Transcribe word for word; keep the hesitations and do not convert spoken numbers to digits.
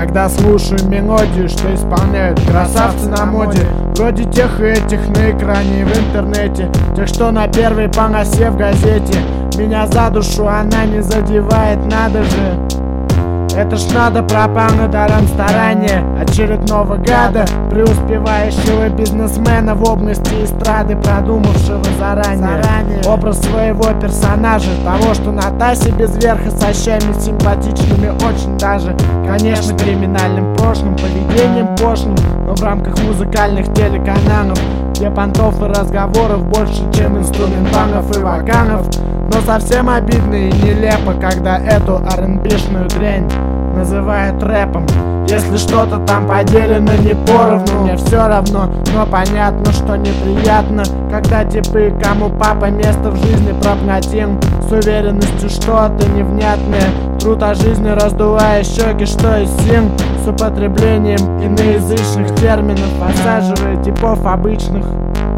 когда слушаю мелодию, что исполняют красавцы на моде. Вроде тех и этих на экране и в интернете, тех, что на первой полосе в газете. Меня за душу она не задевает, надо же. Это ж надо, пропало даром старания очередного гада, преуспевающего бизнесмена в области эстрады, продумавшего заранее, заранее образ своего персонажа, того, что на тасе без верха, со щами симпатичными очень даже. Конечно, криминальным прошлым, поведением пошлым, но в рамках музыкальных телеканалов, где понтов и разговоров больше, чем инструменталов и вокалов. Но совсем обидно и нелепо, когда эту ар энд би-шную дрянь называют рэпом. Если что-то там поделено не поровну, мне все равно, но понятно, что неприятно, когда типы, кому папа место в жизни проплатил, с уверенностью что-то невнятное труд о жизни, раздувая щеки, что из сил, с употреблением иноязычных терминов, осаживая типов обычных.